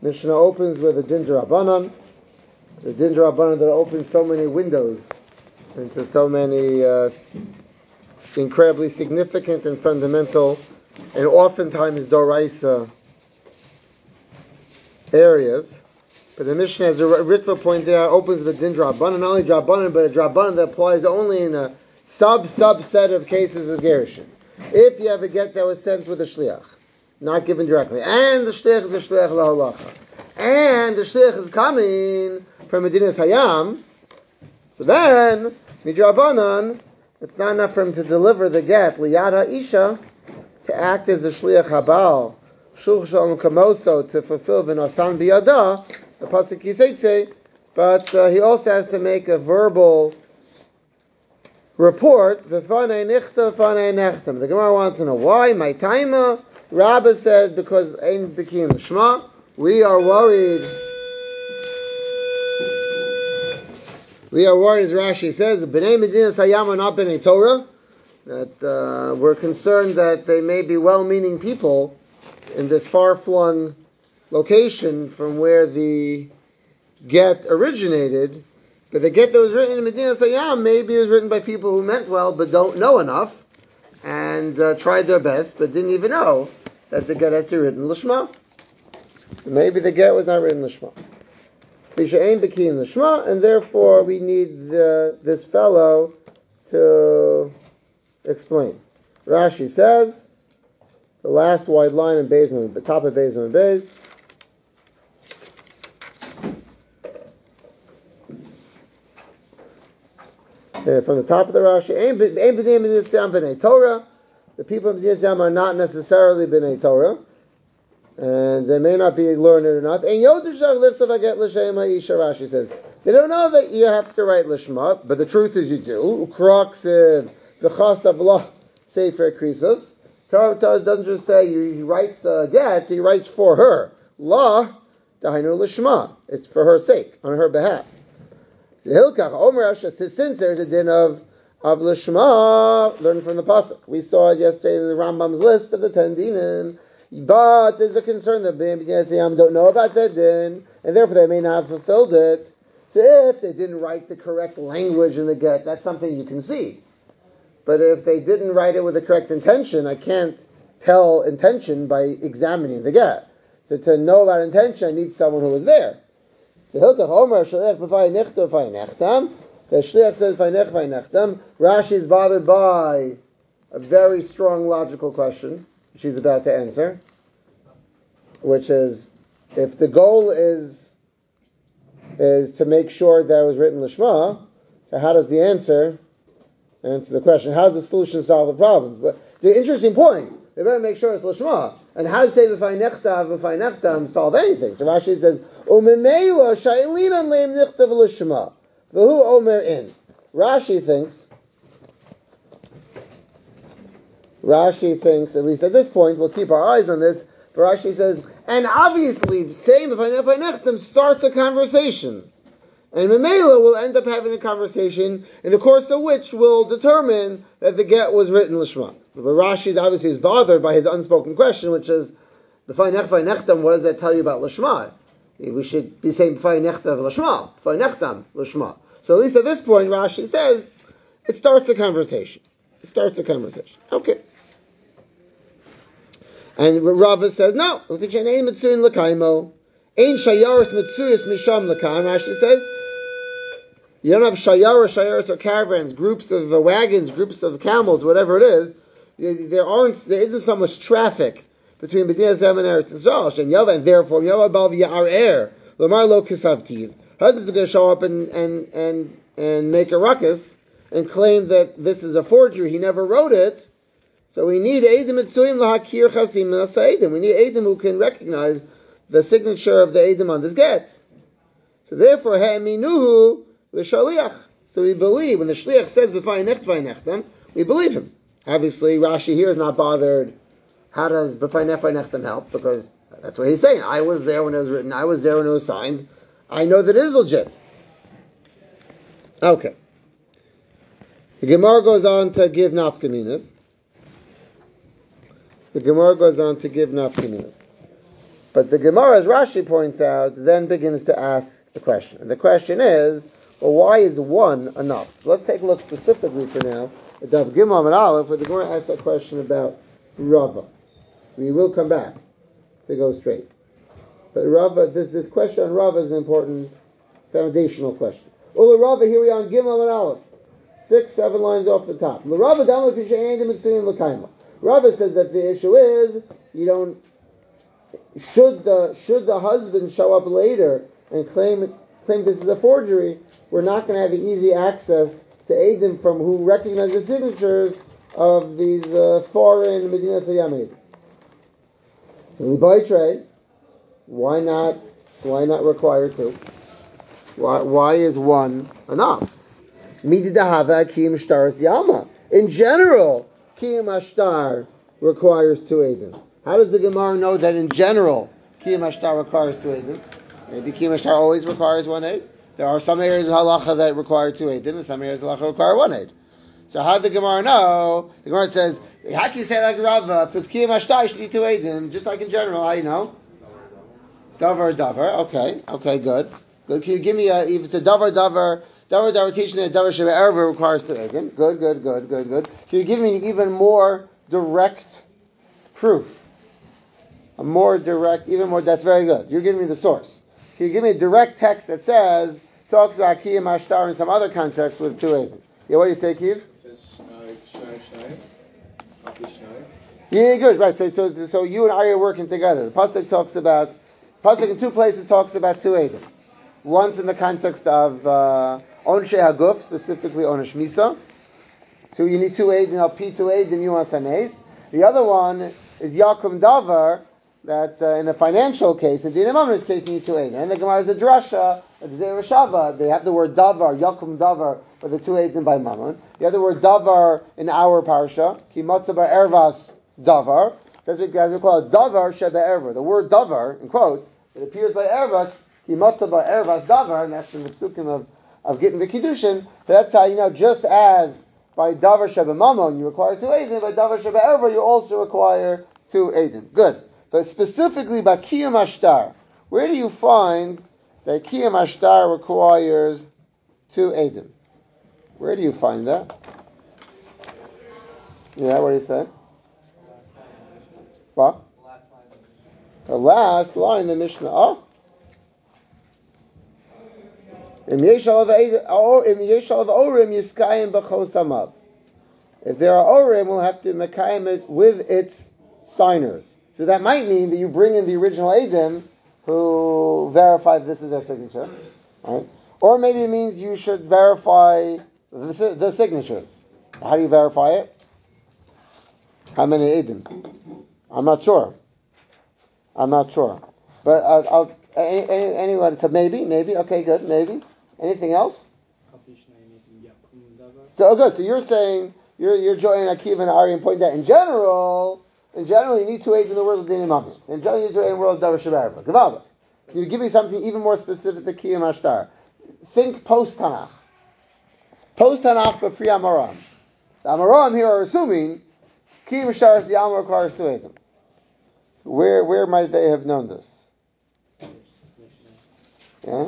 Mishnah opens with a din d'Rabbanan. The din d'Rabbanan that opens so many windows into so many incredibly significant and fundamental and oftentimes doraisa areas. But the Mishnah, as Ritva pointed out, opens with a din d'Rabbanan, not only d'Rabbanan, but a d'Rabbanan that applies only in a subset of cases of gerushin. If you have a get that was sent with a shliach, not given directly, and the shliach is a shliach lahalacha, and the shliach is coming from Medinas Hayam, so then midrabanan, it's not enough for him to deliver the get liyad ha'isha, to act as a shliach habal shulch shalom kamoso, to fulfill v'nasan biyada the pasuk yiseitze, but he also has to make a verbal report. V'fanei nichta, v'fanei nechtam. The Gemara wants to know why. My taima, Rabbah said, because ein b'kiyin l'shma. We are worried, as Rashi says, b'nei Medinas Hayam are not b'nei Torah, that we're concerned that they may be well-meaning people in this far-flung location from where the get originated, but the get that was written in Medinas Hayam maybe is written by people who meant well but don't know enough and tried their best but didn't even know that the get has to be written l'shma. Maybe the get was not written l'shma. B'she'ein b'kiyin l'shma, and therefore we need this fellow to explain. Rashi says, the last wide line in Beis, the top of Beis and Beis, from the top of the Rashi, Ein b'nei Medinas Hayam b'nei Torah. The people of Medinas Hayam are not necessarily b'nei Torah, and they may not be learned enough. Rashi says they don't know that you have to write lishma, but the truth is you do. Sefer Krisos. Torah doesn't just say he writes a get; he writes for her. La dahainu lishma. It's for her sake, on her behalf. Since there's a din of lishma, learn from the pasuk. We saw it yesterday in the Rambam's list of the 10 dinim. But there's a concern that Bnei Hayam don't know about that din, and therefore they may not have fulfilled it. So if they didn't write the correct language in the get, that's something you can see. But if they didn't write it with the correct intention, I can't tell intention by examining the get. So to know about intention, I need someone who was there. So Hilkach Omer Shalech b'fay nechto b'fay nechtam. The shliach says b'fay nech b'fay nechtam. Rashi is bothered by a very strong logical question she's about to answer, which is, if the goal is to make sure that it was written lishma, so how does the answer the question? How does the solution solve the problem? But it's an interesting point. They better make sure it's lishma. And how to say v'fay nechtam solve anything? So Rashi says, u'mimela sha'ilinan leim nichtav lishma v'hu omer in. Rashi thinks, at least at this point, we'll keep our eyes on this, but Rashi says, and obviously, saying v'fay nechtam starts a conversation. And Memela will end up having a conversation in the course of which will determine that the get was written l'shma. But Rashi obviously is bothered by his unspoken question, which is, v'fay nechtam, what does that tell you about l'shma? We should be saying v'fay nechtam l'shma, v'fay nechtam l'shma. So at least at this point, Rashi says, it starts a conversation. Okay. And Rava says, no. Rashi says, you don't have shayaras are caravans, groups of wagons, groups of camels, whatever it is. There isn't so much traffic between Medinas Hayam and Eretz Yisrael, and therefore Yavad Bal V'Ya'ar Lamar Lo Kisavtiv. Husbands are going to show up and make a ruckus and claim that this is a forgery. He never wrote it. So we need Eidim Mitzuim L'Hakir Chasim L'Sa'edim. We need Eidim who can recognize the signature of the Eidim on this get. So therefore, Ha'aminuhu L'Shaliach. So we believe, when the Shliach says B'fay nechtam, we believe him. Obviously, Rashi here is not bothered. How does B'fay nechtam help? Because that's what he's saying. I was there when it was written. I was there when it was signed. I know that it is legit. Okay. The Gemara goes on to give nafkaminas. But the Gemara, as Rashi points out, then begins to ask the question. And the question is, well, why is one enough? Let's take a look specifically for now at Daf Gimel and Aleph, where the Gemara asks a question about Rava. We will come back to go straight. But Rava, this question on Rava is an important foundational question. Ula Rava, here we are on Gimel and Aleph. 6-7 lines off the top. Rava says that the issue is, you don't, should the husband show up later and claim this is a forgery, we're not going to have easy access to Eidim from who recognize the signatures of these foreign Medina Sayyamid. So Libaitre, why not require two? Why is one enough? In general, Kiyum Ashtar requires two Eidim. How does the Gemara know that in general Kiyum Ashtar requires two Eidim? Maybe Kiyum Ashtar always requires one Eid. There are some areas of halacha that require two Eidim, and some areas of halacha require one Eid. So how did the Gemara know? The Gemara says, how can you say like Rava, if it's Kiyum Ashtar, you should need two Eidim, just like in general, how you know? Davar. Okay, good. Can you give me if it's a davar teaching that davar sheba erva requires two Eidim? Good. Can you give me an even more direct proof? Even more, that's very good. You're giving me the source. Can you give me a direct text that talks about Kiyum Ashtar in some other context with two Eidim? Yeah, what do you say, Kiv? It says, it's Shnai. Yeah, good, right. So you and I are working together. The Pasuk in two places talks about two Eidim. Once in the context of Onshei Haguf, specifically Onesh Misa. So you need two Eidim, P two Eidim, you want Sameis. The other one is Yakum Davar, that in a financial case, in Dinah Mamre's case, you need two Eidim. And the Gemara is a drasha, a Gzeir Shava, they have the word Davar, Yakum Davar, for the two Eidim by Mammon. You have the word Davar in our parsha, Ki Matzah Ervas Davar. That's what we call it Davar Sheba Erva. The word Davar, in quotes, it appears by Ervas, Ki Matzah Ervas Davar, and that's in the psukim of Gittin V'Kiddushin. That's how you know, just as by Davar Sheba Mammon you require two Eidim, by Davar Sheba Erva you also require two Eidim. Good. But specifically by Kiyum Ashtar, where do you find that Kiyum Ashtar requires two Eidim? Where do you find that? Yeah, what do you say? What? The last line in the Mishnah. Oh. If there are Orim, we'll have to Mekayim it with its signers. So that might mean that you bring in the original Eidim who verify this is their signature. Right? Or maybe it means you should verify the signatures. How do you verify it? How many Eidim? I'm not sure. But anyone, so maybe, okay, good, maybe. Anything else? So good. So you're saying you're joining Akiva and Ari and pointing that in general you need two Eidim in the world of Dinah Mamres. In general, you need two Eidim in the world of Davar Sheba Erva. Gavaldik. Can you give me something even more specific than Kiyum Ashtar? Think post Tanakh. Post Tanakh for Pri Amoram. The Amoram here are assuming Kiyum Ashtar is the Amor requires two Eidim. So where might they have known this? Yeah.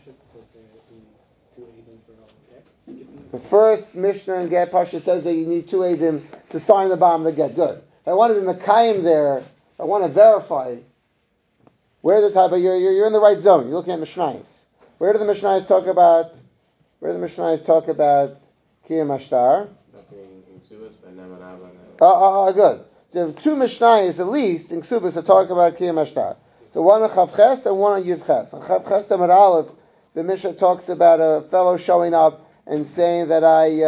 The first Mishnah in Get Pasha says that you need two Eidim to sign the bottom of the Get. Good. I want to be Mekayim there. I want to verify where the type. But you're in the right zone. You're looking at Mishnayos. Where do the Mishnayos talk about Kiyum Ashtar? Good. So you have two Mishnayos at least in Ksubas that talk about Kiyum Ashtar. So one on Chavches and one on Yudches. On Chavches and Aleph, the Mishnah talks about a fellow showing up and saying that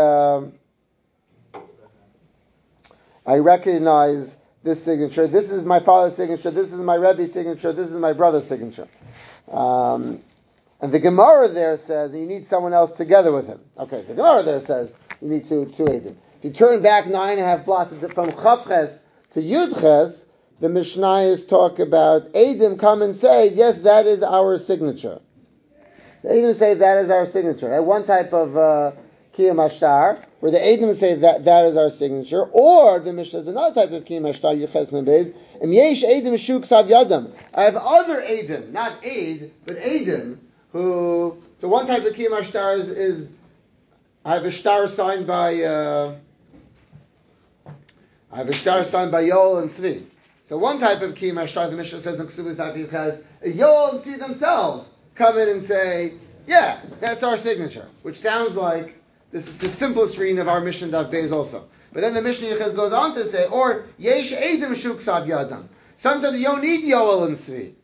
I recognize this signature. This is my father's signature. This is my Rebbe's signature. This is my brother's signature. And the Gemara there says you need someone else together with him. Okay, the Gemara there says you need two Eidim. If you turn back 9.5 blocks from Chavches to Yudches, the Mishnayos talk about Eidim come and say, yes, that is our signature. The Eidim say that is our signature. One type of Kiyam Ashtar, where the Eidim say that is our signature, or the Mishnah is another type of Kiyam Ashtar, Yuches Membez, and Yesh Eidim Shu Ksav Yadam. I have other Eidim, not Eid, but Eidim, so one type of Kiyam Ashtar is I have a star signed by Yoel and Tzvi. So one type of Kiyam Ashtar, the Mishnah says in Ksubas Daf Yuches, is Yoel and Tzvi themselves come in and say, yeah, that's our signature, which sounds like this is the simplest reading of our Mishnah Daf Beis also. But then the Mishnah Yuches goes on to say, or Yesh Eidim Shu Ksav Yadam. Sometimes you don't need Yoel and Tzvi.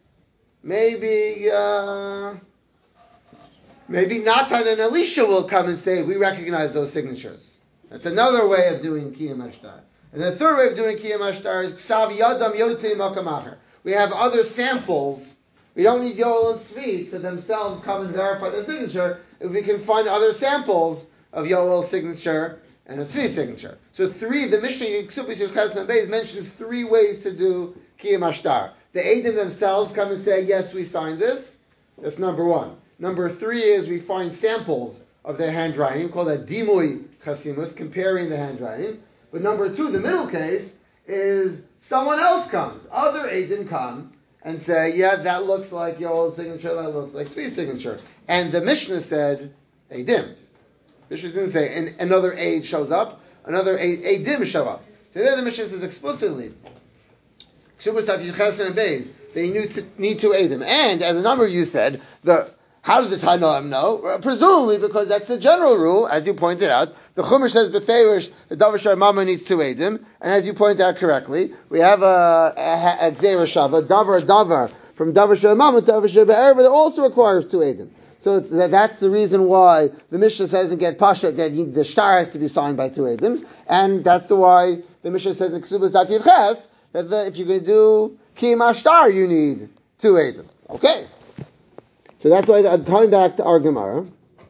Maybe Natan and Elisha will come and say, we recognize those signatures. That's another way of doing Kiyam Ashtar. And the third way of doing Kiyam Ashtar is Ksav Yadam Yotzei Makam Acher. We have other samples. We don't need Yoel and Tzvi to themselves come and verify the signature. If we can find other samples of Yoel's signature and a Tzvi signature. So the Mishnah Ksubis Yuches and Beis mentions 3 ways to do Kiyam Ashtar. The Eidim themselves come and say, yes, we signed this. That's number 1. Number 3 is we find samples of their handwriting. We call that Dimui Chasimus, comparing the handwriting. But number 2, the middle case, is someone else comes. Other Eidim come and say, yeah, that looks like Yoel's signature, that looks like Tzvi's signature. And the Mishnah said, Eidim. Mishnah didn't say, and another Eid shows up, another Eidim show up. So there the Mishnah says explicitly, Ksubas Daf Yuches and Beis, they need 2 Eidim. And, as a number of you said, how does the Tanoim know? Presumably because that's the general rule, as you pointed out. The Chumash says beferish the Davar Shar Mama needs 2 Eidim, and as you pointed out correctly, we have a Gzeira Shava, Davar from Davar Shar Mama to Davar Shar Be'erva that also requires 2 Eidim. So that's the reason why the Mishnah says in Get Pasha that the star has to be signed by 2 Eidim, and that's why the Mishnah says in Ksubas Daf Yuches that if you're going to do Kiyam Ashtar, you need 2 Eidim. Okay. So that's why I'm coming back to our Gemara.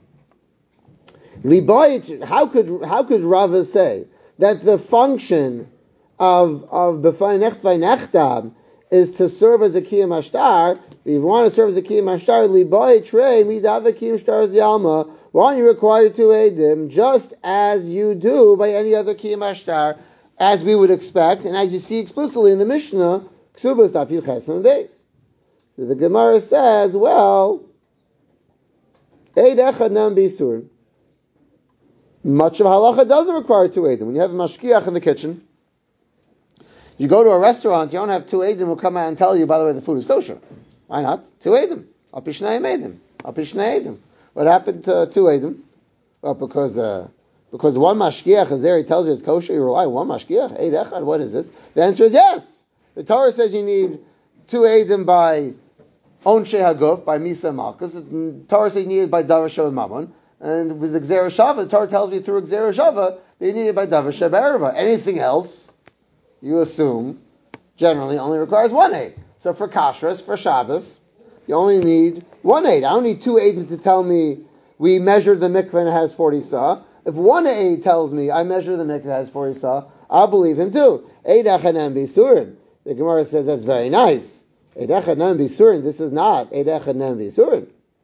How could Rava say that the function of B'fai Nechtam is to serve as a Kiyam Ashtar? If you want to serve as a Kiyam Ashtar, Libai Trey Midava Kiyam Ashtar Yalma, why aren't you required to Eidim just as you do by any other Kiyam Ashtar, as we would expect, and as you see explicitly in the Mishnah, Ksubas Daf Yuches and Beis. So the Gemara says, well, Eid Echad Nam B'Yisurin. Much of halacha doesn't require 2 Eidim. When you have a mashkiach in the kitchen, you go to a restaurant, you don't have 2 Eidim who come out and tell you, by the way, the food is kosher. Why not? 2 Eidim. Al Pi Shnei Eidim. Al Pi Shnei Eidim. What happened to 2 Eidim? Well, because one mashkiach is there, he tells you it's kosher, you rely on one mashkiach? Eid Echad, what is this? The answer is yes. The Torah says you need 2 Eidim by Onshe Haguf, by Misa Malkus. The Torah says you need it by Davar Shel Mammon. And with the Gzeira Shava, the Torah tells me through Gzeira Shava, they need it by Davar Shel Be'erva. Anything else, you assume, generally only requires 1 Eid. So for Kashrus, for Shabbos, you only need 1 Eid. I don't need 2 Eidim to tell me we measured the mikveh and it has 40 sah. If 1 Eid tells me I measure the mikveh has 40 sah, I'll believe him too. Eid Echad Nam B'Yisurin. The Gemara says that's very nice. Eid Echad Nam B'Yisurin. This is not Eid Echad Nam B'Yisurin.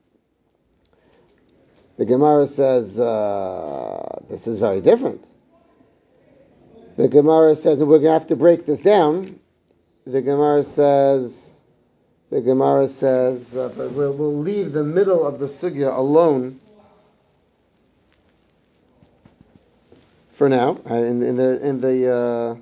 The Gemara says this is very different. The Gemara says, and we're going to have to break this down. The Gemara says, but we'll leave the middle of the sugya alone for now. In the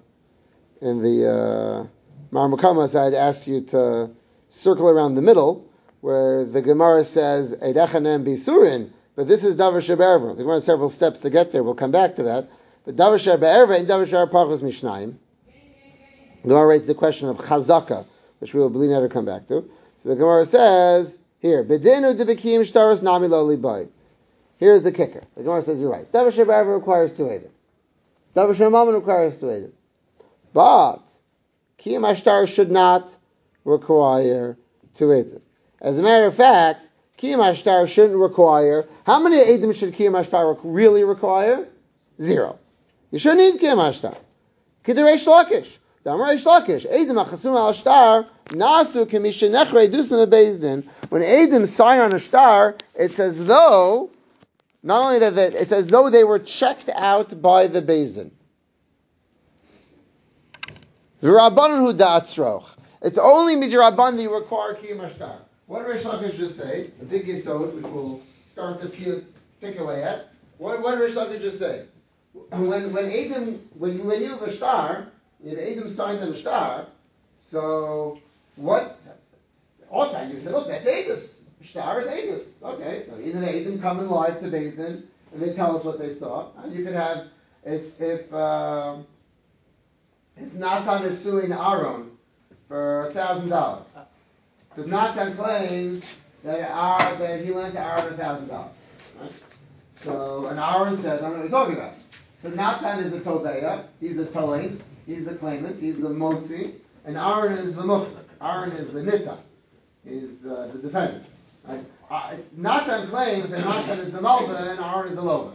Marmakamas, I'd ask you to circle around the middle, where the Gemara says Eid Echad Nam B'Yisurin, but this is Davar Shel Be'erva. The Gemara has several steps to get there. We'll come back to that. But Davar Shel Be'erva and Davar Shel Parchos Mishnayim. The Gemara raises the question of Chazaka, which we will believe never come back to. So the Gemara says here, B'dinu debekim shtaros nami lo libai. Here's the kicker. The Gemara says you're right. Davar Shel Be'erva requires 2 Eidim. Davar Shel Mammon requires 2 Eidim. But Kiyam Ashtar should not require 2 Eidim. As a matter of fact, Kiyam Ashtar shouldn't require. How many Eidim should Kiyam Ashtar really require? 0. You shouldn't need Kiyam Ashtar. K'der Reish Lakish. Damar Reish Lakish. Eidim achasum al Ashtar nasu k'mishenechrei dusam bebezdin. When Eidim sign on a star, it's as though Not only that, it's as though they were checked out by the Beis Din. Rabbanan hu da'atzroch. It's only midrabban that you require kiyum hashtar. What did Reish Lakish just say? A big yisod, which we'll start to pick away at. What did Reish Lakish just say? When you have a shtar, if Adam signed on a shtar, so what? All time you say, look, that's Adus. Shtar is Adus. Okay, so either the Adam come in live to Beis Din and they tell us what they saw, and you could have if Natan is suing Aaron for $1,000, because Natan claims that he lent Aaron $1,000. Right? So, and Aaron says, I don't know what you're talking about. So Natan is the Tobeya, he's the Toin, he's the claimant, he's the Motzi, and Aaron is the Muhsik. Aaron is the Nita, is the defendant. Right? Natan claims that Natan is the Malva and Aaron is the Lova.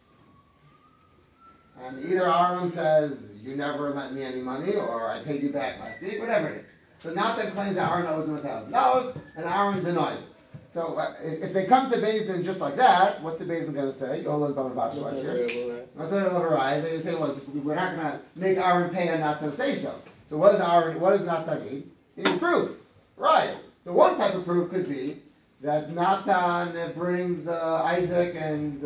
And either Aaron says, you never lent me any money, or I paid you back last week, whatever it is. So Natan claims that Aaron owes him $1,000, and Aaron denies it. So if they come to Beis Din just like that, what's the Beis Din going to say? You'll learn Bava Basra last year. They say, well, we're not going to make Aaron pay and Natan say so. So what does Natan need? He needs proof. Right. So one type of proof could be that Natan brings Isaac and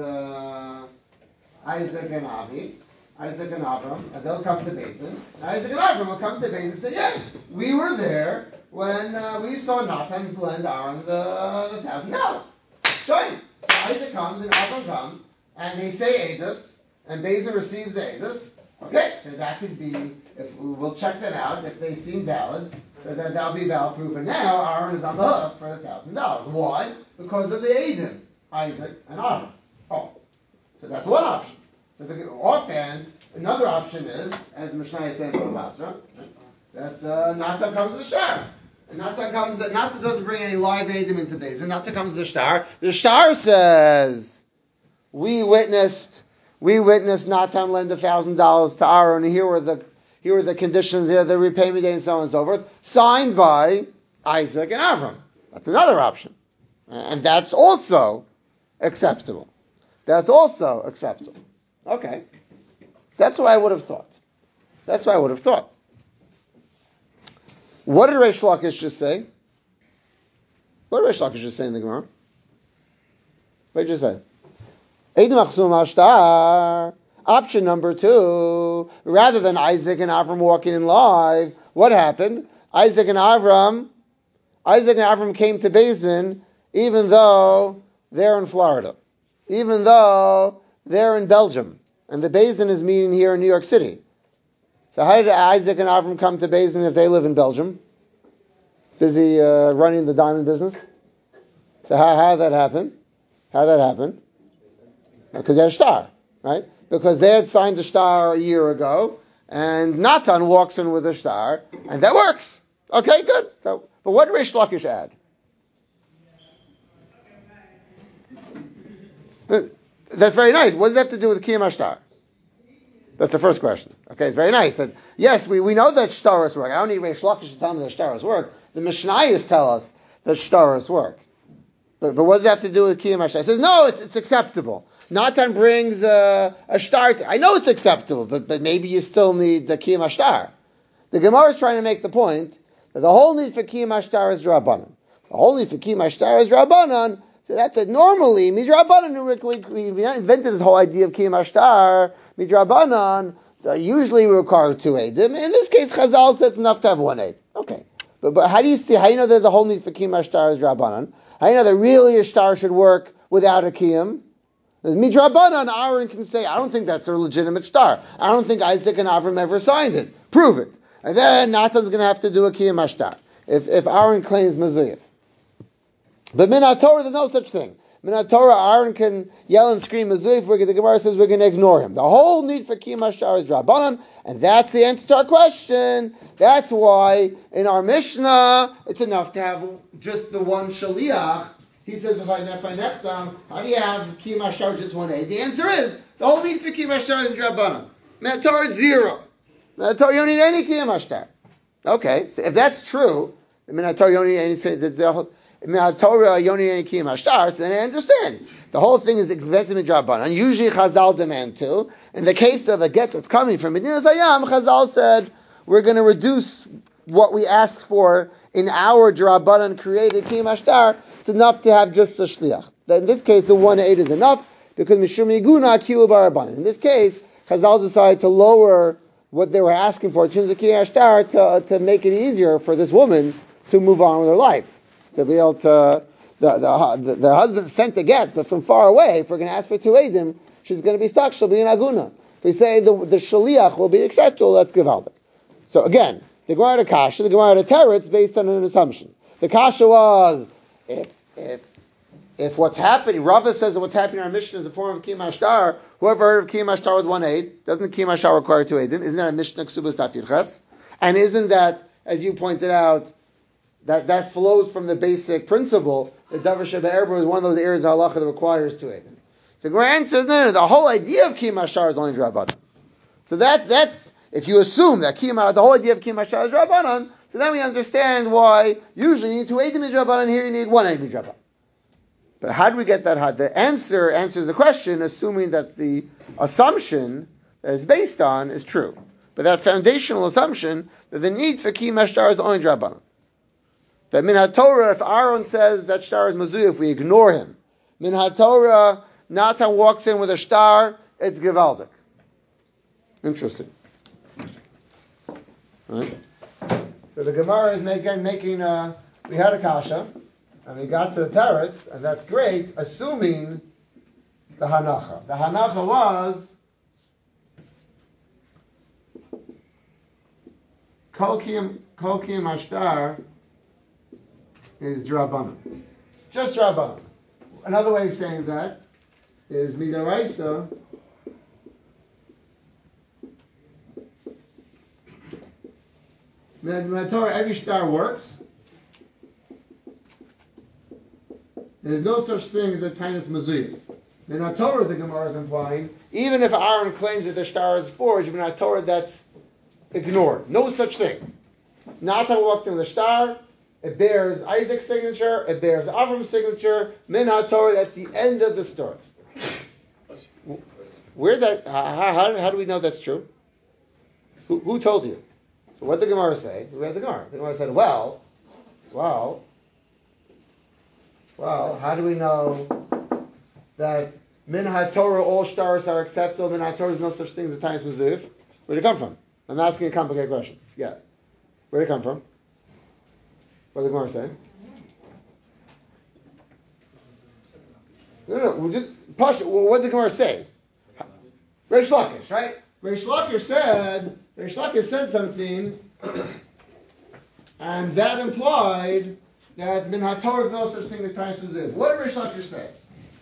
Avi, Isaac and Avram, and they'll come to Beis Din. Isaac and Avram will come to Beis Din and say, yes, we were there when we saw Natan lend Aaron the $1,000. Join. So Isaac comes and Avram comes, and they say Eidos, and Beis Din receives the Eidos. Okay, so that could be, if we'll check that out, if they seem valid, so that'll be valid proof. And now Aaron is on the hook for the $1,000. Why? Because of the Eidim, Isaac and Avram. Oh, so that's one option. So the offhand, another option is, as the Mishnah is saying from Basra, that Natan comes to the shtar. And Natan doesn't bring any live Eidim into Beis Din. Natan comes to the shtar. The shtar says, we witnessed Natan lend $1,000 to Aaron, and here were the conditions, here the repayment date, and so on and so forth, signed by Isaac and Avram. That's another option. And that's also acceptable. Okay. That's what I would have thought. What did Reish Lakish just say? What did Reish Lakish just say in the Gemara? What did you say? Option number 2, rather than Isaac and Avram walking in live, what happened? Isaac and Avram came to Beis Din, even though they're in Florida, even though they're in Belgium, and the Beis Din is meeting here in New York City. So how did Isaac and Avram come to Beis Din if they live in Belgium? Busy running the diamond business. So how did that happen? Because they had a shtar, right? Because they had signed a shtar a year ago, and Natan walks in with a shtar, and that works. Okay, good. So, but what did Reish Lakish add? That's very nice. What does that have to do with Kiyum HaShtar? That's the first question. Okay, it's very nice. That, yes, we know that shtaros work. I don't need Reish Lakish to tell me that shtaros work. The Mishnayos tell us that shtaros work. But what does it have to do with Kiyum HaShtar? It says, no, it's acceptable. Natan brings a shtar. I know it's acceptable, but maybe you still need the Kiyum HaShtar. The Gemara is trying to make the point that the whole need for Kiyum HaShtar is Rabbanan. The whole need for Kiyum HaShtar is Rabbanan. So that's it. Normally, Midrabanan, we invented this whole idea of Kiyum HaShtar, Midrabanan, so usually we require 2 Eidim. In this case, Chazal says it's enough to have 1 Eid. Okay. But how do you know that the whole need for Kiyum HaShtar is Rabbanan? How do you know that really a shtar should work without a Kiyum? Midrabanan, Aaron can say, I don't think that's a legitimate shtar. I don't think Isaac and Avram ever signed it. Prove it. And then Natan's going to have to do a Kiyum HaShtar. If Aaron claims Mezuyif. But Min HaTorah, there's no such thing. Min HaTorah, Aaron can yell and scream Mezuyif. The Gemara says we're going to ignore him. The whole need for Kiyum HaShtar is Rabbanan, and that's the answer to our question. That's why in our Mishnah, it's enough to have just the one Shaliach. He says, how do you have Kiyum HaShtar just 1 Eid? The answer is, the whole need for Kiyum HaShtar is Rabbanan. Min HaTorah is 0. Min HaTorah, you don't need any Kiyum HaShtar. Okay, so if that's true, Min HaTorah, you don't need any, Min HaTorah, you don't need any Kiyum HaShtar, so then I understand. The whole thing is expected midrabanan. Usually Chazal demand too. In the case of a get that's coming from Medinas Hayam, Chazal said we're going to reduce what we asked for in our drabanan created kiyum ashtar. It's enough to have just the shliach. In this case, the 1/8 is enough because mishum yiguna kilu barabanan. In this case, Chazal decided to lower what they were asking for in terms of kiyum ashtar to make it easier for this woman to move on with her life, to be able to. The husband sent the get, but from far away, if we're going to ask for 2 edim, she's going to be stuck, she'll be an aguna. If we say the shaliach will be acceptable, that's givaldik. So again, the Gemara to Kasha, the Gemara to Teretz, based on an assumption. The Kasha was, if what's happening, Rava says that what's happening in our mission is a form of Kiyum Ashtar, whoever heard of Kiyum Ashtar with 1/8, doesn't Kiyum Ashtar require 2 edim? Isn't that a Mishnah Ksubas Daf Yirches? And isn't that, as you pointed out, that flows from the basic principle that Davar Sheba Erba is one of those areas of halacha that requires 2 edim. So Gemara answers, no, the whole idea of Kiyum Ashtar is only Drabanan. So that's if you assume that the whole idea of Kiyum Ashtar is Drabanan, so then we understand why usually you need 2 edim Drabanan, here you need 1 edim Drabanan. But how do we get that? The answer answers the question, assuming that the assumption that it's based on is true. But that foundational assumption that the need for Kiyum Ashtar is only Drabanan. That min HaTorah, if Aaron says that shtar is mazuy, if we ignore him, min HaTorah, Natan walks in with a shtar, it's gevaldik. Interesting. Right? So the Gemara is making we had a kasha, and we got to the Teretz, and that's great, assuming the Hanacha. The Hanacha was Kol Kiyum Ashtar is Drabanan. Just Drabanan. Another way of saying that is Midaraisa. Torah, every star works. There's no such thing as a Tainus Mazuyif. Min Torah, the Gemara is implying, even if Aaron claims that the star is forged, Min Torah, that's ignored. No such thing. Natan walked in with a star. It bears Isaac's signature. It bears Avram's signature. Min HaTorah. That's the end of the story. Where that? How do we know that's true? Who told you? So what did the Gemara say? We read the Gemara. The Gemara said, well. How do we know that Min HaTorah all stars are acceptable? Min HaTorah there's no such thing as a Tainus Mazuyif. Where did it come from? I'm asking a complicated question. Yeah. Where did it come from? What did the Gemara say? No. What did the Gemara say? Reish Lakish, right? Reish Lakish said something, and that implied that Min HaTorah is no such thing as Tainus Mazuyif. What did Reish Lakish say?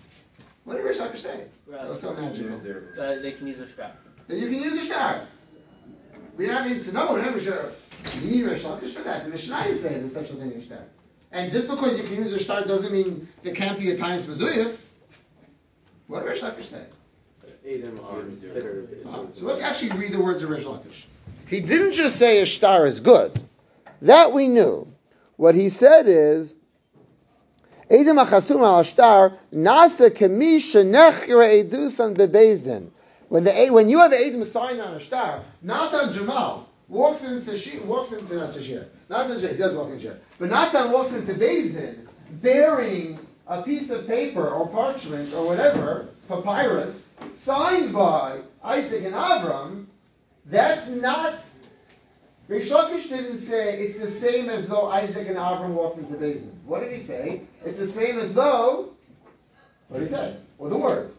That was so magical. They can use a strap. That you can use a strap. We don't need to know. We're never sure. You need Reish Lakish for that. The Mishnah is saying there's such a thing as shtar. And just because you can use a shtar doesn't mean there can't be a Tainus Mazuyif. What did Reish Lakish say? So let's actually read the words of Reish Lakish. He didn't just say a shtar is good. That we knew. What he said is, Eidim achasum al shtar nasa kemi shenechra edusan bebezdin. When you have Eidim sign on a shtar, Natan Jamal walks into not Tashir. Natan he does walk in Shir. But Natan walks into Bezdin bearing a piece of paper or parchment or whatever, papyrus, signed by Isaac and Avram. That's not. Reish Lakish didn't say it's the same as though Isaac and Avram walked into Bezdin. What did he say? It's the same as though. What did he say? Well, the words.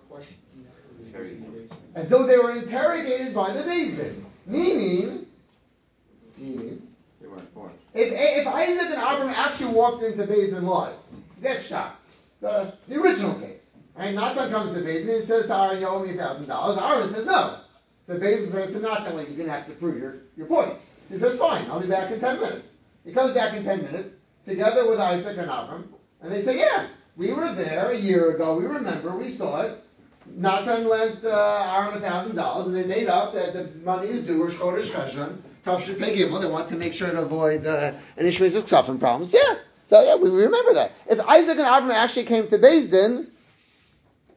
As though they were interrogated by the Bezdin. Meaning, They weren't formed. if Isaac and Avram actually walked into Bezdin lies, that's shot. The original case. Right? Natan comes to Bezdin and says to Aaron, you owe me $1,000. Aaron says no. So Bezdin says to Natan, well, you're going to have to prove your point. He says, fine, I'll be back in 10 minutes. He comes back in 10 minutes, together with Isaac and Avram, and they say, yeah, we were there a year ago, we remember, we saw it. Natan lent Aaron $1,000, and they made up that the money is due, or Chodesh Cheshvan, Tavshir Pei Gimel. They want to make sure to avoid any Shmeizus Ksafim problems. Yeah, so yeah, we remember that. If Isaac and Avram actually came to Bezdin,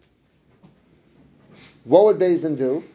what would Beis Din do?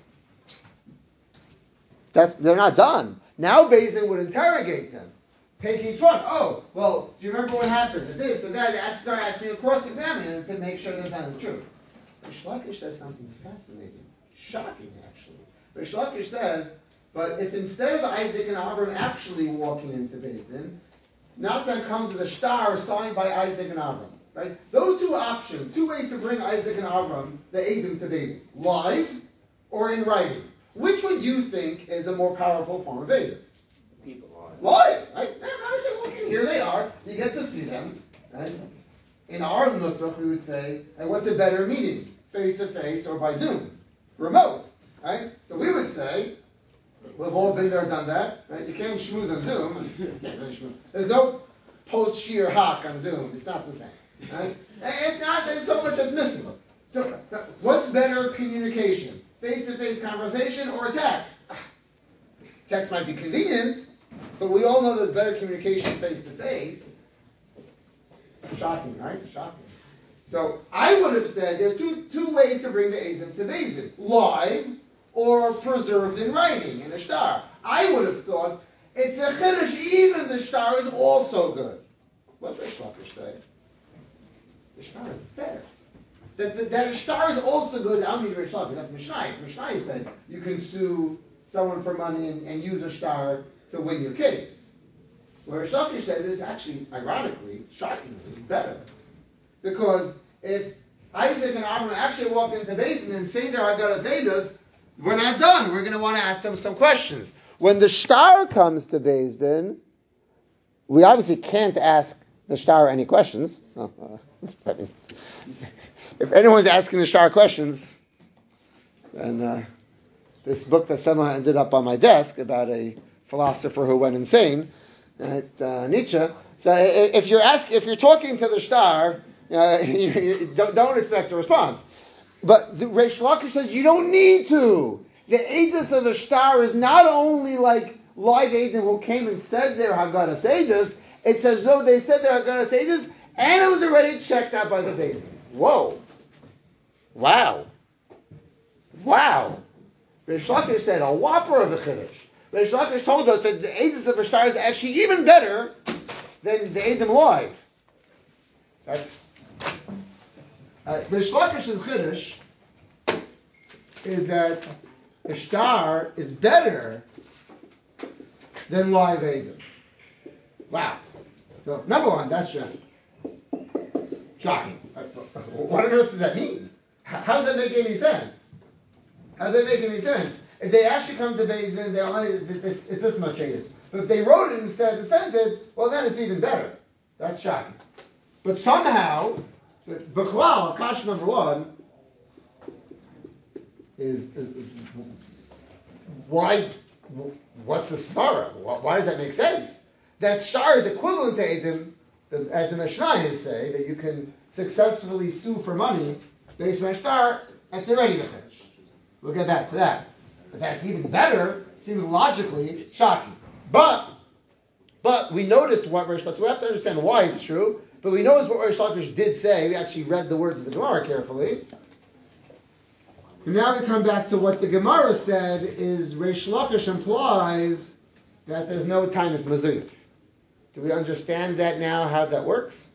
They're not done. Now Beis Din would interrogate them. Take each one. Oh, well, do you remember what happened? This and that. Start asking a cross-examine to make sure they're telling the truth. Rish Lakish says something fascinating, shocking actually. Rish Lakish says, but if instead of Isaac and Avram actually walking into Beis Din, Natan comes with a star signed by Isaac and Avram. Right? Those two options, two ways to bring Isaac and Avram, the Eidim, to Beis Din, live or in writing. Which would you think is a more powerful form of Eidim? People live. Right? Looking, here they are. You get to see them. Right? In our nusach, we would say, what's a better meeting? Face-to-face or by Zoom? Remote. Right? So we would say, we've all been there, done that. Right? You can't schmooze on Zoom. You can't really schmooze. There's no post-shear hock on Zoom. It's not the same. Right? It's not. There's so much that's missing. So, what's better communication? Face-to-face conversation or a text? Text might be convenient, but we all know there's better communication face-to-face. Shocking, right? Shocking. So I would have said there are two ways to bring the Eidim to Beis Din: live or preserved in writing in a star. I would have thought it's a chiddush. Even the star is also good. What does Rish Lakish say? The star is better. That star is also good. I don't need Rish Lakish. That's Mishnai. Mishnai said you can sue someone for money and use a star to win your case. Where Rish Lakish says is actually, ironically, shockingly, better. Because if Isaac and Avram actually walk into Beis Din and say their Haggadah Zaydas, we're not done. We're going to want to ask them some questions. When the star comes to Beis Din, we obviously can't ask the star any questions. If anyone's asking the star questions, then this book that somehow ended up on my desk about a philosopher who went insane, Nietzsche. So if you're talking to the star, you don't expect a response. But the Rish Lakish says you don't need to. The Eidos of a star is not only like live Eidim who came and said their Haggadah Seidos. It's as though they said their Haggadah Seidos and it was already checked out by the Beis Din. Whoa. Wow. Rish Lakish said a whopper of a chiddush. Rish Lakish told us that the Eidos of a star is actually even better than the Eidim live. That's Rish Lakish's chiddush is that a star is better than live Eidim. Wow. So number one, that's just shocking. What on earth does that mean? How does that make any sense? If they actually come to Beis Din, it's this much Eidos. But if they wrote it instead and sent it, well then it's even better. That's shocking. But somehow, B'chlal, Kash number one, is why? What's the svara? Why does that make sense? That star is equivalent to Eidim, as the Mishnayos say, that you can successfully sue for money based on a star. That's already the chiddush. We'll get back to that. But that's even better. Seems logically shocking. But we noticed what Rish Lakish. So we have to understand why it's true. But we noticed what Rish Lakish did say. We actually read the words of the Gemara carefully. And now we come back to what the Gemara said is Rish Lakish implies that there's no Tainus Mezuyif. Do we understand that now, how that works?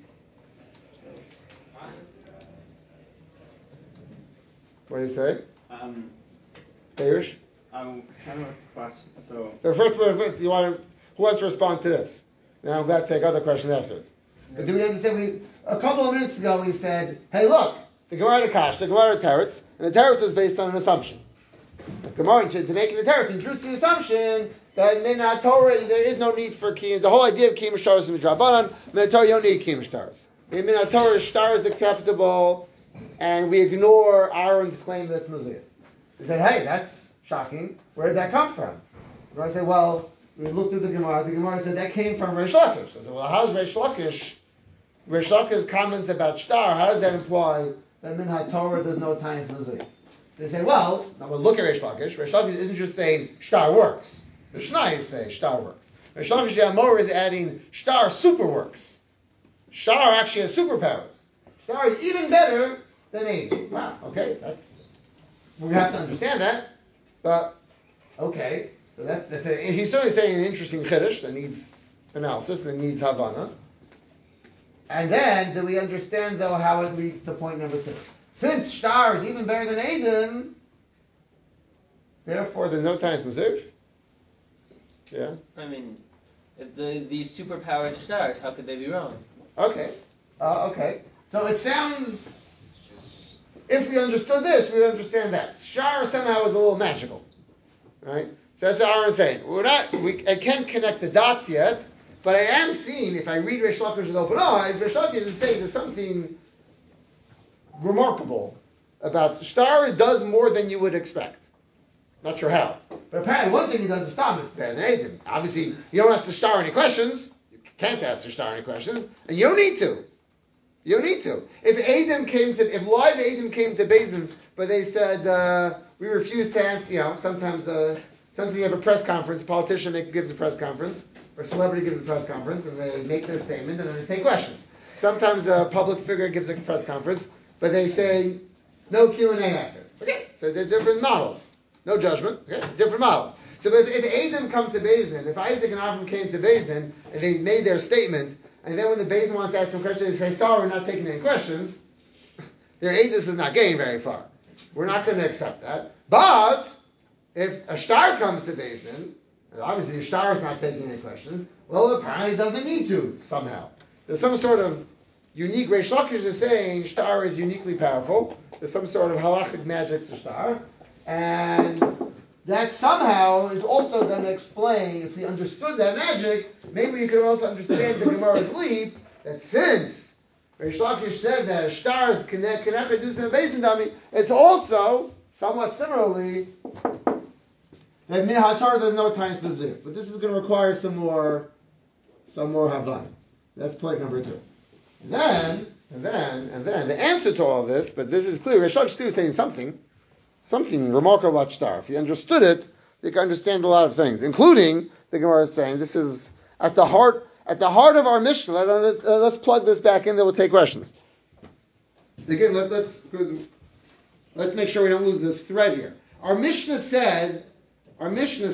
What do you say? Peirush? I have a question. So the first one, who wants to respond to this? Now I'm glad to take other questions afterwards. But do we understand? A couple of minutes ago we said, hey look, the Gemara Kash, the Gemara Teretz, and the Teretz is based on an assumption. The Gemara, to make the Teretz, introduce the assumption that Minat Torah, there is no need for Kiyum. The whole idea of Kiyum Shtaros and Midrabanan, Minat Torah, you don't need Kiyum Shtaros. In Minat Torah, Shtar is acceptable, and we ignore Aaron's claim that it's Mezuyah. We said, hey, that's shocking. Where did that come from? The Gemara said, well, we looked at the Gemara. The Gemara said that came from Rish Lakish. I said, well, how's Rish Lakish's comment about Shtar, how does that imply that Minat Torah there's no time for Mezuyah? So they say, well, now we'll look at Rish Lakish. Rish Lakish isn't just saying Shtar works. The Mishnayos say Shtar works. Rish Lakish Yamor is adding Shtar super works. Shtar actually has superpowers. Shtar is even better than Eidim. Wow, okay, that's we have to understand that. But okay, so he's certainly saying an interesting chiddush that needs analysis and it needs havana. And then, do we understand though how it leads to point number 2? Since shtar is even better than Eidim, therefore there's no time Mazif. Yeah. I mean, if these superpowered stars, how could they be wrong? Okay. Okay. So it sounds, if we understood this, we would understand that. Shar somehow is a little magical. Right? So that's what Aaron's saying. I can't connect the dots yet, but I am seeing, if I read Reish Lakish with open eyes, Reish Lakish is saying there's something remarkable about Shtar. It does more than you would expect. Not sure how. But apparently one thing he does is stop. It's better than Eidim. Obviously, you don't ask the Shtar any questions. You can't ask the Shtar any questions. And you don't need to. You don't need to. If live Eidim came to Bezin, but they said, we refuse to answer, sometimes you have a press conference, a politician gives a press conference, or a celebrity gives a press conference, and they make their statement, and then they take questions. Sometimes a public figure gives a press conference, but they say, no Q&A after. Okay, so they're different models. No judgment, okay? Different models. So if Eidim come to Bezdin, if Isaac and Avram came to Bezdin, and they made their statement, and then when the Bezdin wants to ask them questions, they say, sorry, we're not taking any questions, their Eidus is not getting very far. We're not going to accept that. But, if a Shtar comes to Bezdin, and obviously the Shtar is not taking any questions, well, apparently it doesn't need to, somehow. There's some sort of unique, Reish Lakish is saying Shtar is uniquely powerful. There's some sort of halachic magic to Shtar. And that somehow is also going to explain, if we understood that magic, maybe we could also understand the Gemara's leap, that since Reish Lakish said that a Shtar is connect do some Bezdin Dami, it's also, somewhat similarly, that Min HaTorah there's no time specific. But this is going to require some more Havana. That's point number 2. And then, the answer to all of this, but this is clear, Reish Lakish is saying something remarkable about Shtar. If you understood it, you can understand a lot of things, including the Gemara is saying this is at the heart of our Mishnah. Let's plug this back in. Then we'll take questions. Again, let's make sure we don't lose this thread here. Our Mishnah said a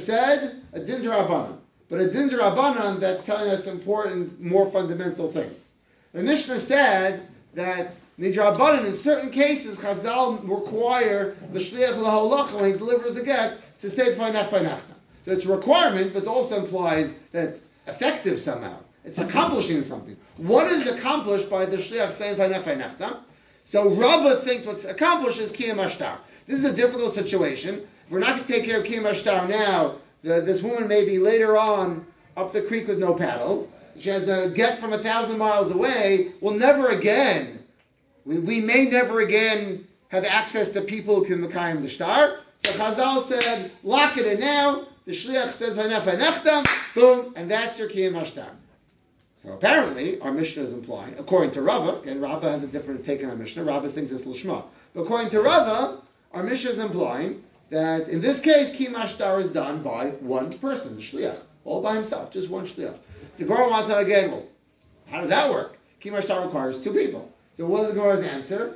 din d'Rabbanan, but a din d'Rabbanan that's telling us important, more fundamental things. The Mishnah said that Midrabanan, in certain cases, Chazal require the shliach lahalacha when he delivers a get to say fa'nachta. So it's a requirement, but it also implies that it's effective somehow. It's accomplishing something. What is accomplished by the shliach saying fa'nachta? So Rabbah thinks what's accomplished is kiyam ashtar. This is a difficult situation. If we're not going to take care of kiyam ashtar now, this woman may be later on up the creek with no paddle. She has a get from 1,000 miles away. We'll never again. We may never again have access to people who can Mekayim the Shtar. So Chazal said, lock it in now. The Shliach says, Vanefta, boom, and that's your Kiyam HaShtar. So apparently, our Mishnah is implying, according to Rava, and Rava has a different take on our Mishnah, Rava thinks it's Lishma. But according to Rava, our Mishnah is implying that in this case, Kiyam HaShtar is done by one person, the Shliach, all by himself, just one Shliach. So Gemara wants to again, well, how does that work? Kiyam HaShtar requires 2 people. So what is the Gemara's answer?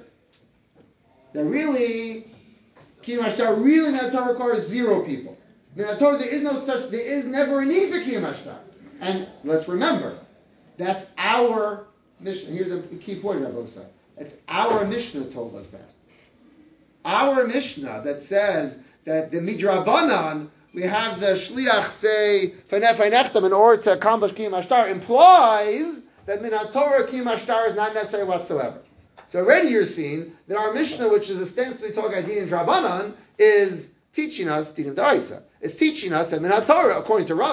That really, Kiyam HaShtar really Min HaTorah requires 0 people. Min HaTorah there is never a need for Kiyam HaShtar. And let's remember, that's our Mishnah. Here's a key point, Rabbi Osa. It's our Mishnah told us that. Our Mishnah that says that the Midrabanan, we have the Shliach say, Faneftem in order to accomplish Kiyam HaShtar, implies that Min HaTorah Kiyam HaShtar is not necessary whatsoever. So already you're seeing that our Mishnah, which is ostensibly talking about Din Drabanan, is teaching us Din D'Oraisa. It's teaching us that Min HaTorah, according to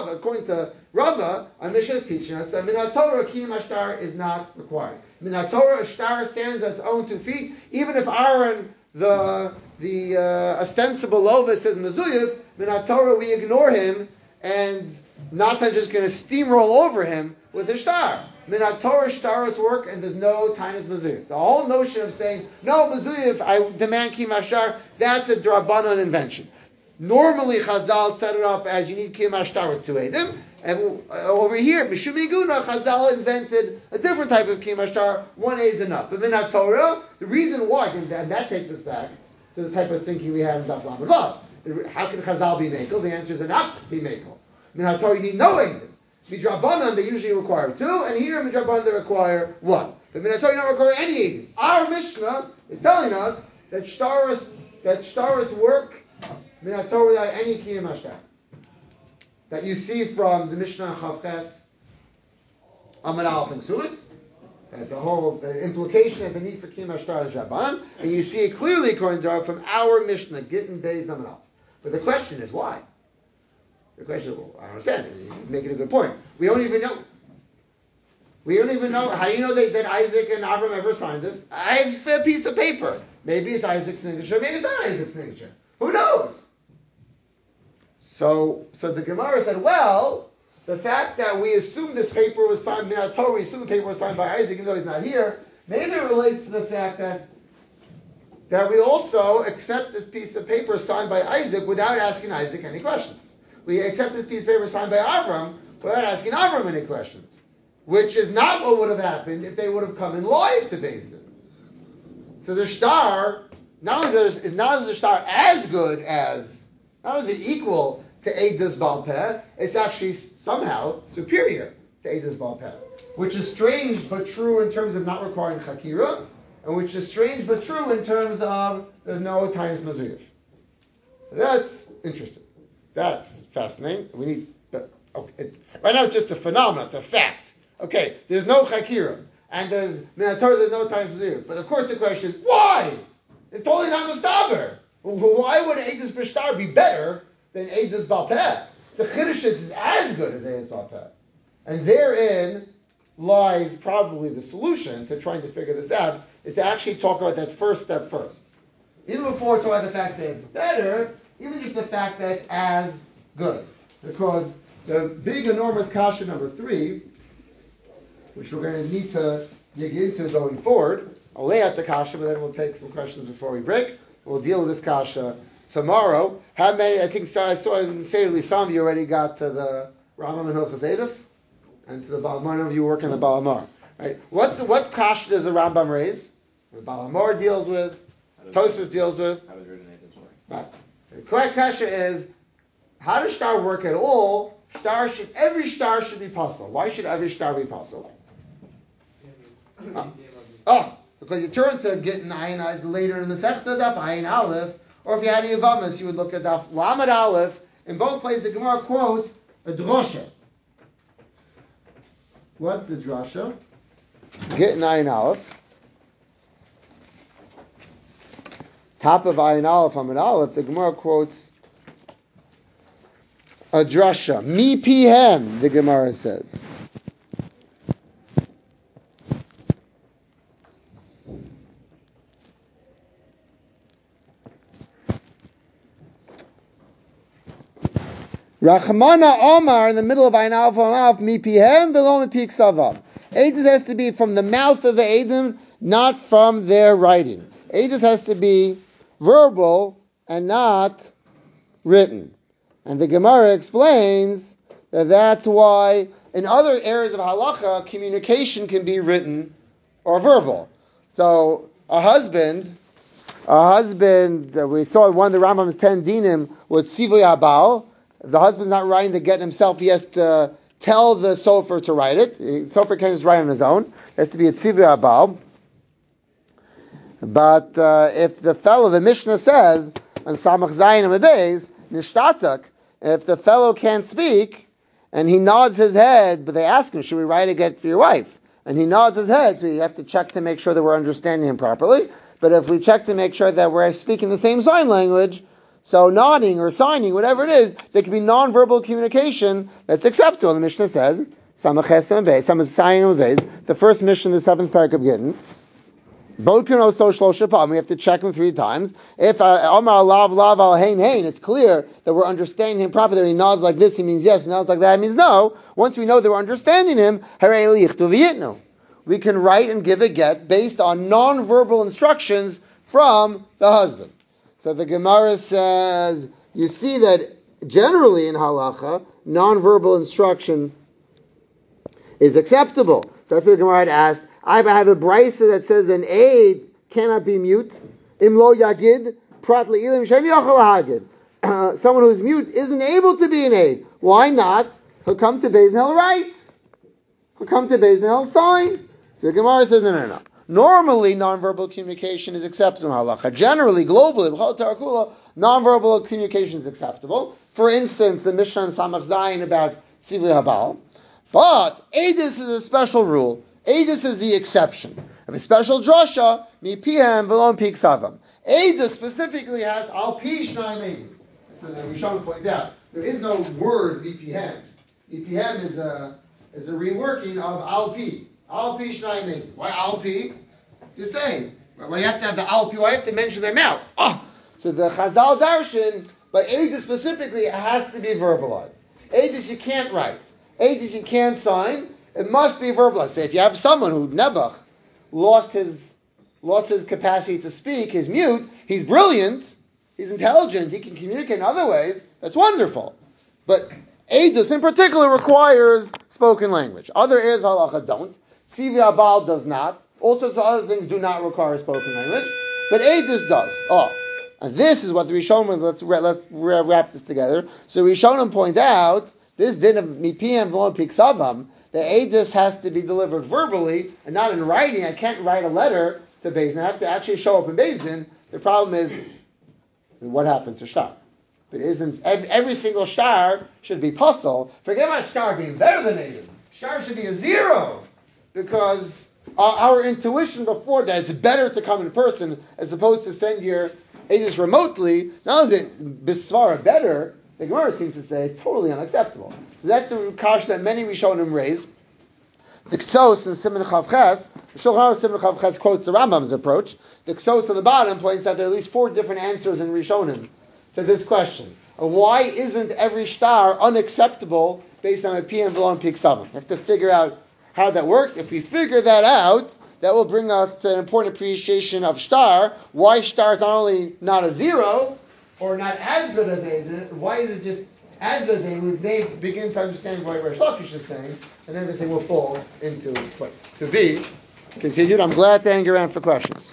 Rava, our Mishnah is teaching us that Min HaTorah Kiyam HaShtar is not required. Min HaTorah Shtar stands on its own 2 feet, even if Aaron, the ostensible Lova says Mezuyev, Min HaTorah we ignore him and Natan just going to steamroll over him with a Shtar. Min HaTorah Shtaros work, and there's no Tainas Mezuyev. The whole notion of saying, no Mezuyev, I demand Kiyam HaShtar, that's a Drabanan invention. Normally Chazal set it up as you need Kiyam HaShtar with 2 Eidim, and over here, Mishum Iguna, Chazal invented a different type of Kiyam HaShtar, 1 Eid is enough. But Min HaTorah, the reason why, and that takes us back, to the type of thinking we had in Daf Lamed Vav. How can Chazal be Mekel? The answer is they're not be Mekel. Minator, you need no Eidim. Midrabanan, they usually require 2, and here Midrabanan they require 1. But Minator, you don't require any Eidim. Our Mishnah is telling us that shtaris work Minator without any Kiyam Hashtar. That you see from the Mishnah Chavches Amar Aleph and Ksulis, the whole implication of the need for Kiyam Hashtar is Rabbanan, and you see it clearly according to from our Mishnah, Gittin Beis Amar Aleph. But the question is why? The question is, well, I understand. He's making a good point. We don't even know. How do you know that Isaac and Avram ever signed this? I have a piece of paper. Maybe it's Isaac's signature. Maybe it's not Isaac's signature. Who knows? So the Gemara said, well, the fact that we assume this paper was signed by Torah, we assume the paper was signed by Isaac, even though he's not here, maybe it relates to the fact that we also accept this piece of paper signed by Isaac without asking Isaac any questions. We accept this piece of paper signed by Avram without asking Avram any questions, which is not what would have happened if they would have come in live to Beis Din. So the shtar, not only is the shtar as good as, not only is it equal to Eidos Baal Peh, it's actually somehow superior to Eidos Baal Peh, which is strange but true in terms of not requiring Chakira, and which is strange but true in terms of there's no Tainis Mazuyif. That's interesting. That's fascinating. We need, right now it's just a phenomenon, it's a fact. Okay, there's no Chakira, and there's no Tainis Mazuyif. But of course the question is, why? It's totally not Mustaber. Why would Eidos B'Shtar be better than Eidos Baal Peh? It's a Chiddush that's as good as Eidos Baal Peh. And therein lies probably the solution to trying to figure this out, is to actually talk about that first step first. Even before talking about the fact that it's better, even just the fact that it's as good. Because the big, enormous kasha number 3, which we're going to need to dig into going forward, I'll lay out the kasha, but then we'll take some questions before we break. We'll deal with this kasha tomorrow. How many, I saw in Seder some of you already got to the Rambam and Hilchos Eidos, and to the Balamar. None of you work in the Balamar. Right? What kasha does the Rambam raise? The Balamar deals with, Tosfos deals with. How does written Eidos work? Right. The correct kasha is, how does shtar work at all? Every shtar should be puzzle. Why should every shtar be puzzle? Because you turn to Gittin Ayin later in the Masechta Daf Ayin Aleph, or if you had Yavamas, you would look at Daf Lamed Aleph. In both places, the Gemara quotes a drasha. What's the drasha? Gittin Ayin Aleph. Top of Ayin Aleph, Amid Aleph, the Gemara quotes a drasha. Mi pihem, the Gemara says. Rachmana Omar in the middle of Ayin Aleph, mi pihem v'lo mi ksavam. Eidos has to be from the mouth of the Eidim, not from their writing. Eidos has to be verbal and not written. And the Gemara explains that that's why in other areas of halacha, communication can be written or verbal. So a husband, we saw one of the Rambam's 10 dinim was Sivoy Habal. If the husband's not writing the get himself, he has to tell the sofer to write it. The sofer can't just write on his own. It has to be a Sivoy Habal. But if the fellow, the Mishnah says, on Samach Zayin and Beis, Nishtatak, if the fellow can't speak, and he nods his head, but they ask him, should we write a get for your wife? And he nods his head, so you have to check to make sure that we're understanding him properly. But if we check to make sure that we're speaking the same sign language, so nodding or signing, whatever it is, there can be non-verbal communication that's acceptable. The Mishnah says, Samach Zayin and Beis, the first Mishnah, the 7th parak of Gittin, we have to check him 3 times. If Omar Lav Al Hein, it's clear that we're understanding him properly. That he nods like this, he means yes. He nods like that, he means no. Once we know that we're understanding him, we can write and give a get based on non-verbal instructions from the husband. So the Gemara says, you see that generally in halacha, non-verbal instruction is acceptable. So that's what the Gemara had asked. I have a brisa that says an aid cannot be mute. Imlo yagid Prat le'ilim shem yachal hagid. Someone who's mute isn't able to be an aid. Why not? He'll come to Beis Din, he'll write. He'll come to Beis Din, he'll sign. So the Gemara says, no. Normally, nonverbal communication is acceptable in halacha. Generally, globally, nonverbal communication is acceptable. For instance, the Mishnah in Samach Zayin about Tzivui Habal. But Eidus is a special rule. Eidus is the exception. Of a special drasha, mi pihem v'lo pi ksavam. Eidus specifically has al pi shnayim eidim. So the Rishon pointed out, there is no word VPM. VPM is a reworking of al pi. Al pi shnayim eidim. Why al pi? Just saying. Why you have to have the al pi? Why you have to mention their mouth? So the Chazal darshan, but Eidus specifically has to be verbalized. Eidus you can't write. Eidus you can't sign. It must be verbalized. So if you have someone who Nebuch lost his capacity to speak, he's mute, he's brilliant, he's intelligent, he can communicate in other ways, that's wonderful. But Eidus in particular requires spoken language. Other areas of halacha don't. Tzivui Habal does not. All sorts of other things do not require spoken language. But Eidus does. And this is what the Rishonim, let's wrap this together. So Rishonim point out, this din of mipiyam v'lo piksavam, the Eidus has to be delivered verbally and not in writing. I can't write a letter to Beis Din. I have to actually show up in Beis Din. The problem is, what happened to shtar? But isn't every single shtar should be puzzle. Forget about shtar being better than Eidus. Shtar should be a 0 because our intuition before that it's better to come in person as opposed to send your Eidus remotely. Not only is it bisvara better, the Gemara seems to say it's totally unacceptable. So that's a kash that many Rishonim raise. The Ksos in Siman Chav Ches, the Shulchan Aruch Siman Chav Ches quotes the Rambam's approach. The Ksos on the bottom points out there are at least 4 different answers in Rishonim to this question. Why isn't every shtar unacceptable based on a P and V'lo and Piksavim? We have to figure out how that works. If we figure that out, that will bring us to an important appreciation of shtar. Why shtar is not only not a 0, or not as good as Eidus, why is it just as good as Eidus? We may begin to understand what Reish Lakish is saying, and everything will fall into place. To be continued. I'm glad to hang around for questions.